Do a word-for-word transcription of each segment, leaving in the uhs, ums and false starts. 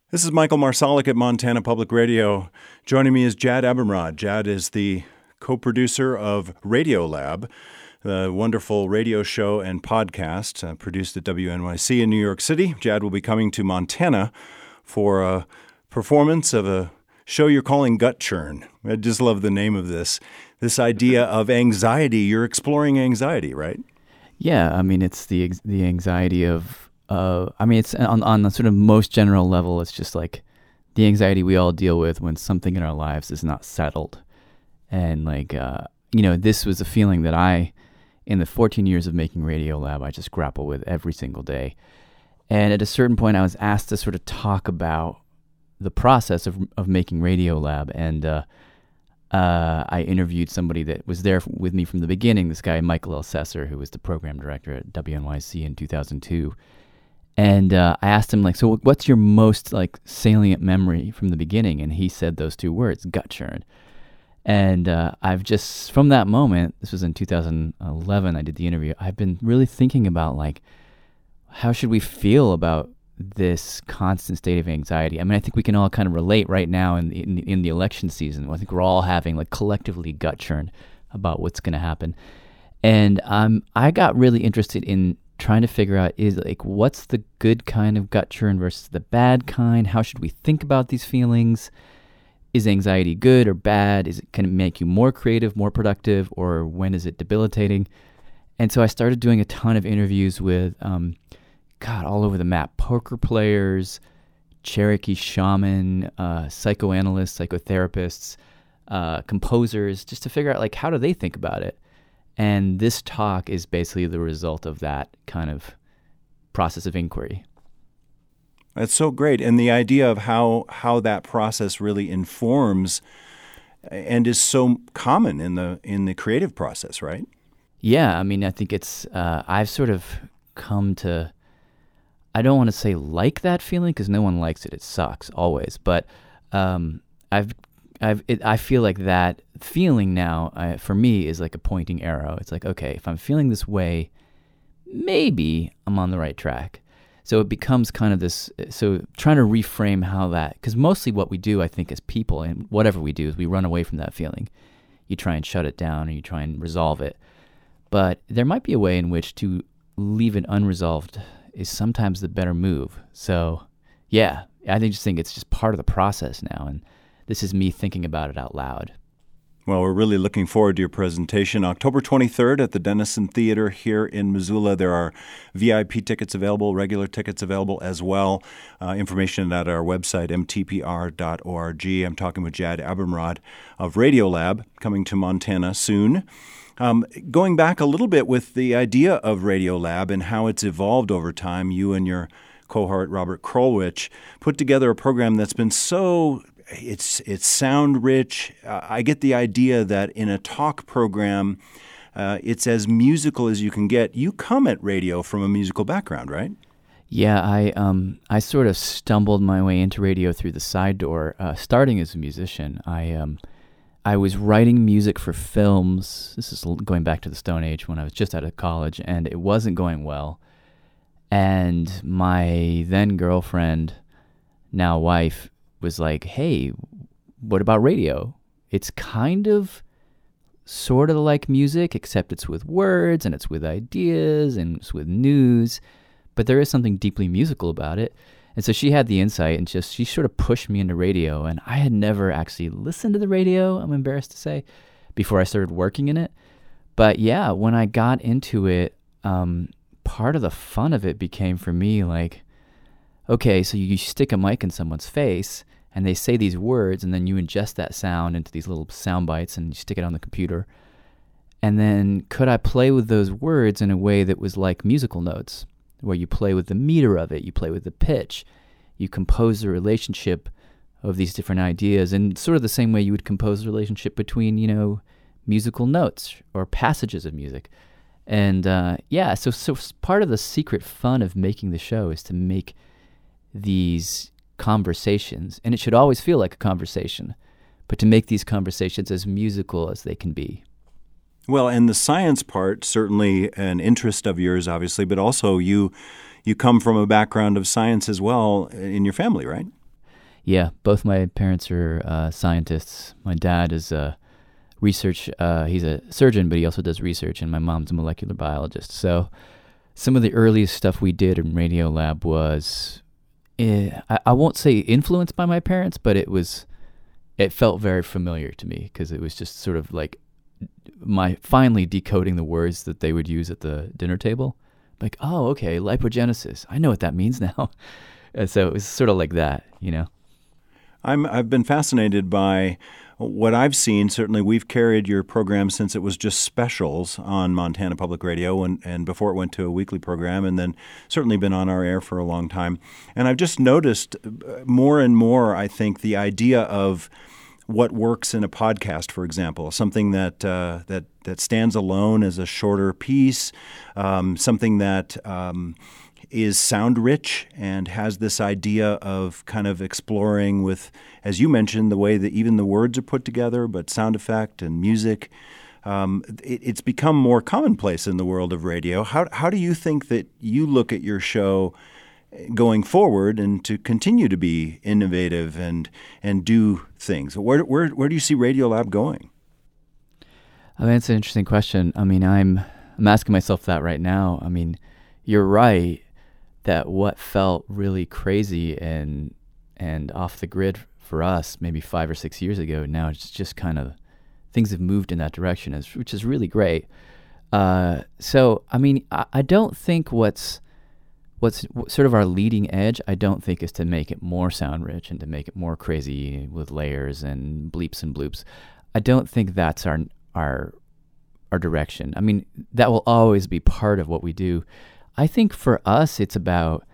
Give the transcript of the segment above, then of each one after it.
This is Michael Marsalic at Montana Public Radio. Joining me is Jad Abumrad. Jad is the co-producer of Radiolab, the wonderful radio show and podcast uh, produced at W N Y C in New York City. Jad will be coming to Montana for a performance of a show you're calling Gut Churn. I just love the name of this. This idea of anxiety. You're exploring anxiety, right? Yeah, I mean, it's the the anxiety of Uh, I mean, it's on, on the sort of most general level, it's just like the anxiety we all deal with when something in our lives is not settled. And like, uh, you know, this was a feeling that I, in the fourteen years of making Radiolab, I just grapple with every single day. And at a certain point, I was asked to sort of talk about the process of of making Radiolab. And uh, uh, I interviewed somebody that was there with me from the beginning, this guy, Michael Elsesser, who was the program director at W N Y C in two thousand two. And uh, I asked him, like, so what's your most, like, salient memory from the beginning? And he said those two words, gut churn. And uh, I've just, from that moment, this was in two thousand eleven, I did the interview, I've been really thinking about, like, how should we feel about this constant state of anxiety? I mean, I think we can all kind of relate right now in the, in the, in the election season. I think we're all having, like, collectively gut churn about what's going to happen. And um, I got really interested in trying to figure out is like what's the good kind of gut churn versus the bad kind? How should we think about these feelings? Is anxiety good or bad? Is it can it make you more creative, more productive, or when is it debilitating? And so I started doing a ton of interviews with, um, God, all over the map: poker players, Cherokee shaman, uh, psychoanalysts, psychotherapists, uh, composers, just to figure out like how do they think about it. And this talk is basically the result of that kind of process of inquiry. That's so great. And the idea of how how that process really informs and is so common in the in the creative process, right? Yeah, I mean, I think it's, uh, I've sort of come to, I don't want to say like that feeling because no one likes it. It sucks always. But um, I've I've, it, I feel like that feeling now, uh, for me, is like a pointing arrow. It's like, okay, if I'm feeling this way, maybe I'm on the right track. So it becomes kind of this, so trying to reframe how that, because mostly what we do, I think, as people, and whatever we do, is we run away from that feeling. You try and shut it down, or you try and resolve it. But there might be a way in which to leave it unresolved is sometimes the better move. So, yeah, I think, just think it's just part of the process now, and this is me thinking about it out loud. Well, we're really looking forward to your presentation. October twenty-third at the Denison Theater here in Missoula. There are V I P tickets available, regular tickets available as well. Uh, information at our website, m t p r dot org. I'm talking with Jad Abumrad of Radiolab, coming to Montana soon. Um, going back a little bit with the idea of Radiolab and how it's evolved over time, you and your cohort, Robert Krulwich, put together a program that's been so... It's it's sound rich. Uh, I get the idea that in a talk program, uh, it's as musical as you can get. You come at radio from a musical background, right? Yeah, I um I sort of stumbled my way into radio through the side door. Uh, starting as a musician, I um I was writing music for films. This is going back to the Stone Age when I was just out of college, and it wasn't going well. And my then girlfriend, now wife, was like, hey, what about radio? It's kind of sort of like music, except it's with words and it's with ideas and it's with news, but there is something deeply musical about it. And so she had the insight and just, she sort of pushed me into radio, and I had never actually listened to the radio, I'm embarrassed to say, before I started working in it. But yeah, when I got into it, um, part of the fun of it became for me like, okay, so you stick a mic in someone's face and they say these words, and then you ingest that sound into these little sound bites and you stick it on the computer. And then could I play with those words in a way that was like musical notes, where you play with the meter of it, you play with the pitch, you compose the relationship of these different ideas in sort of the same way you would compose the relationship between, you know, musical notes or passages of music. And uh, yeah, so so part of the secret fun of making the show is to make these conversations, and it should always feel like a conversation, but to make these conversations as musical as they can be. Well, and the science part, certainly an interest of yours, obviously, but also you you come from a background of science as well in your family, right? Yeah, both my parents are uh, scientists. My dad is a research, uh, he's a surgeon, but he also does research, and my mom's a molecular biologist. So some of the earliest stuff we did in Radiolab was, eh, I, I won't say influenced by my parents, but it was, it felt very familiar to me because it was just sort of like my finally decoding the words that they would use at the dinner table. Like, oh, okay, lipogenesis. I know what that means now. And so it was sort of like that, you know. I'm, I've been fascinated by what I've seen. Certainly, we've carried your program since it was just specials on Montana Public Radio and, and before it went to a weekly program, and then certainly been on our air for a long time. And I've just noticed more and more, I think, the idea of what works in a podcast, for example, something that uh, that that stands alone as a shorter piece, um, something that um, is sound rich and has this idea of kind of exploring with, as you mentioned, the way that even the words are put together, but sound effect and music. Um, it, it's become more commonplace in the world of radio. How how do you think that you look at your show going forward and to continue to be innovative and and do things? Where where where do you see Radiolab going? I mean, that's an interesting question. I mean, I'm I'm asking myself that right now. I mean, you're right that what felt really crazy and and off the grid for us maybe five or six years ago, now it's just kind of things have moved in that direction, which is really great. Uh, so, I mean, I, I don't think what's what's sort of our leading edge, I don't think is to make it more sound rich and to make it more crazy with layers and bleeps and bloops. I don't think that's our our our direction. I mean, that will always be part of what we do. I think for us, it's about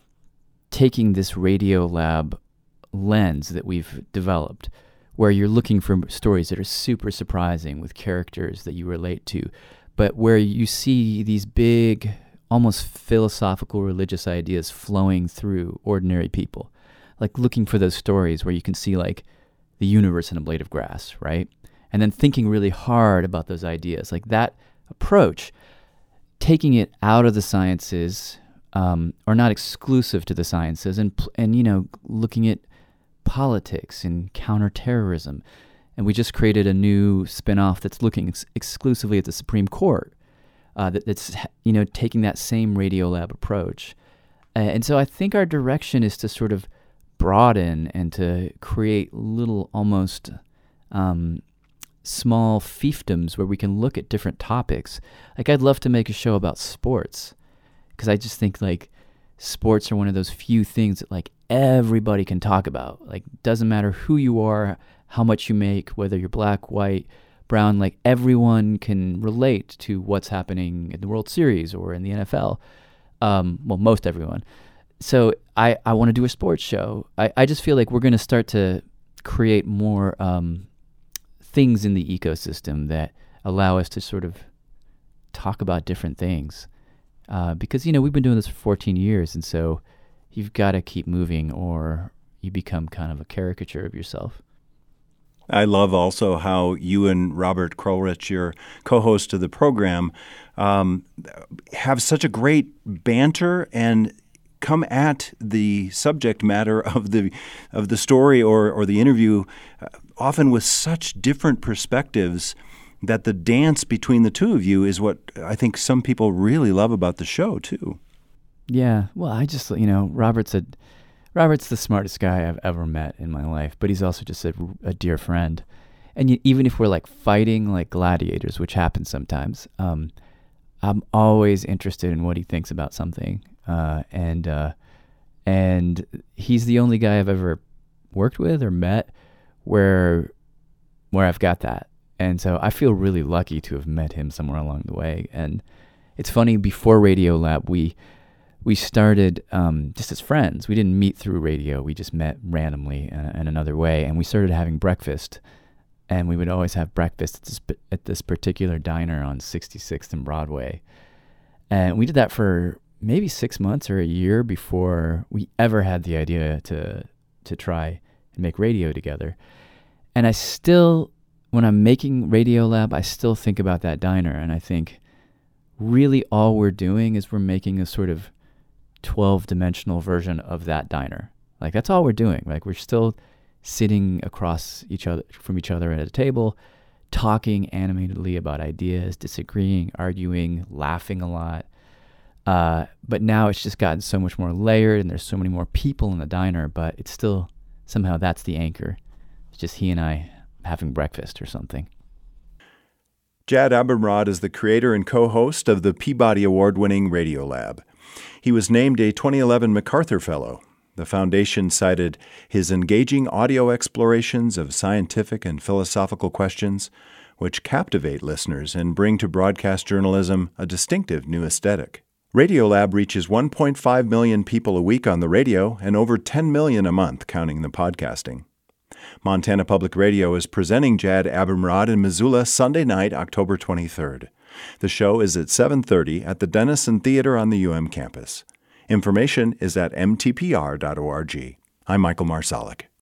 taking this Radiolab lens that we've developed, where you're looking for stories that are super surprising with characters that you relate to, but where you see these big, almost philosophical, religious ideas flowing through ordinary people. Like looking for those stories where you can see like the universe in a blade of grass, right? And then thinking really hard about those ideas. Like that approach, taking it out of the sciences, um, or not exclusive to the sciences, and and you know, looking at politics and counterterrorism. And we just created a new spin-off that's looking ex- exclusively at the Supreme Court. Uh, that, that's you know taking that same Radiolab approach, uh, and so I think our direction is to sort of broaden and to create little, almost um, small fiefdoms where we can look at different topics. Like I'd love to make a show about sports, because I just think like sports are one of those few things that like everybody can talk about. Like doesn't matter who you are, how much you make, whether you're black, white, brown, like everyone can relate to what's happening in the World Series or in the N F L. Um, well, most everyone. So I, I want to do a sports show. I, I just feel like we're going to start to create more um, things in the ecosystem that allow us to sort of talk about different things. Uh, because, you know, we've been doing this for fourteen years, and so you've got to keep moving or you become kind of a caricature of yourself. I love also how you and Robert Krulwich, your co-host of the program, um, have such a great banter and come at the subject matter of the of the story or, or the interview uh, often with such different perspectives that the dance between the two of you is what I think some people really love about the show, too. Yeah. Well, I just, you know, Robert's a... Robert's the smartest guy I've ever met in my life, but he's also just a, a dear friend. And you, even if we're like fighting like gladiators, which happens sometimes, um, I'm always interested in what he thinks about something. Uh, and uh, and he's the only guy I've ever worked with or met where where I've got that. And so I feel really lucky to have met him somewhere along the way. And it's funny, before Radiolab, we... We started um, just as friends. We didn't meet through radio. We just met randomly in, in another way, and we started having breakfast. And we would always have breakfast at this, at this particular diner on sixty-sixth and Broadway. And we did that for maybe six months or a year before we ever had the idea to to try and make radio together. And I still, when I'm making Radiolab, I still think about that diner, and I think really all we're doing is we're making a sort of twelve-dimensional version of that diner. Like, that's all we're doing. Like, we're still sitting across each other from each other at a table, talking animatedly about ideas, disagreeing, arguing, laughing a lot. Uh, but now it's just gotten so much more layered, and there's so many more people in the diner, but it's still, somehow that's the anchor. It's just he and I having breakfast or something. Jad Abumrad is the creator and co-host of the Peabody Award-winning Radiolab. He was named a twenty eleven MacArthur Fellow. The foundation cited his engaging audio explorations of scientific and philosophical questions, which captivate listeners and bring to broadcast journalism a distinctive new aesthetic. Radiolab reaches one point five million people a week on the radio and over ten million a month, counting the podcasting. Montana Public Radio is presenting Jad Abumrad in Missoula Sunday night, October twenty-third. The show is at seven thirty at the Denison Theater on the U M campus. Information is at m t p r dot org. I'm Michael Marsalic.